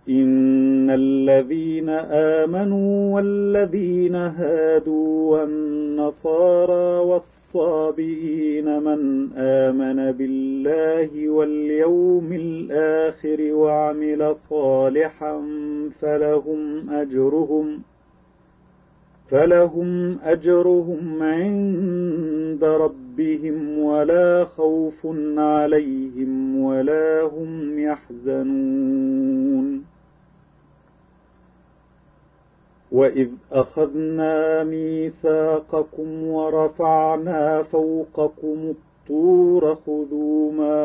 إن الذين آمنوا والذين هادوا والنصارى والصابئين من آمن بالله واليوم الآخر وعمل صالحا فلهم أجرهم عند ربهم ولا خوف عليهم ولا هم يحزنون. وإذ أخذنا ميثاقكم ورفعنا فوقكم الطور خذوا ما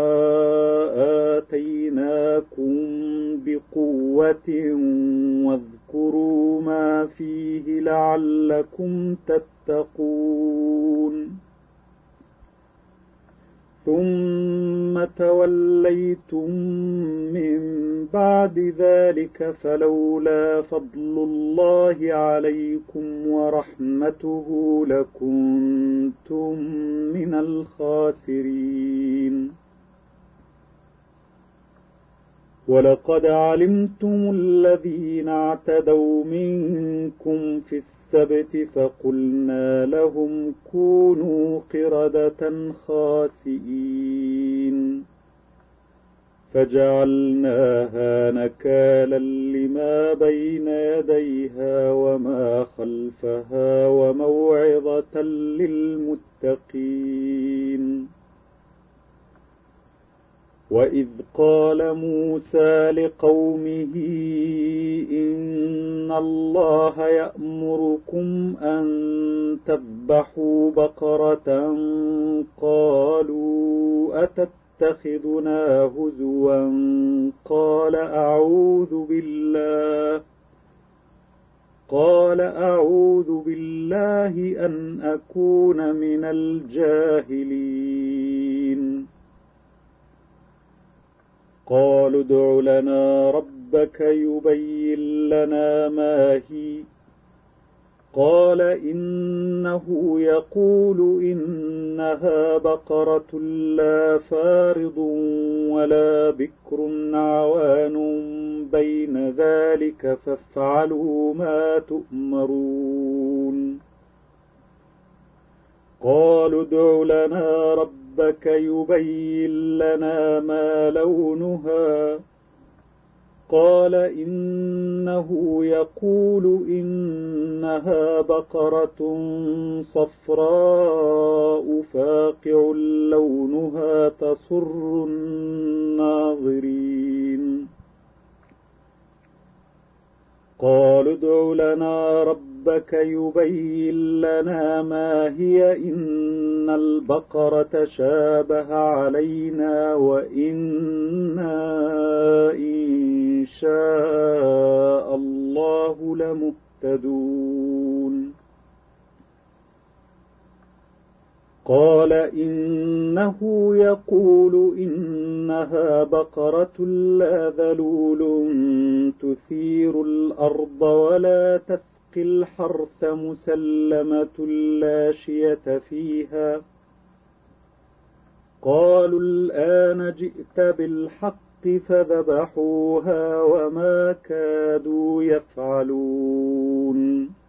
آتيناكم بقوة واذكروا ما فيه لعلكم تتقون. ثم توليتم من بعد ذلك فلولا فضل الله عليكم ورحمته لكنتم من الخاسرين. ولقد علمتم الذين اعتدوا منكم في السبت فقلنا لهم كونوا قردة خاسئين فجعلناها نكالا لما بين يديها وما خلفها وموعظة للمتقين. وإذ قال موسى لقومه إن الله يأمركم أن تذبحوا بقرة قالوا أتتخذنا هزوا قال أعوذ بالله أن أكون من الجاهلين. قالوا ادع لنا ربك يبين لنا ما هي قال إنه يقول إنها بقرة لا فارض ولا بكر عوان بين ذلك فافعلوا ما تؤمرون. قالوا ادع لنا ربك يبين لنا ما لونها قال إنه يقول إنها بقرة صفراء فاقع لونها تسر الناظرين. قالوا ادع لنا ربك يبين لنا ما هي إن البقرة شابه علينا وإنا إن شاء الله لمهتدون. قال إنه يقول إنها بقرة لا ذلول تثير الأرض ولا تسقي الحرث مسلمة لا شية فيها. قالوا الآن جئت بالحق فذبحوها وما كادوا يفعلون.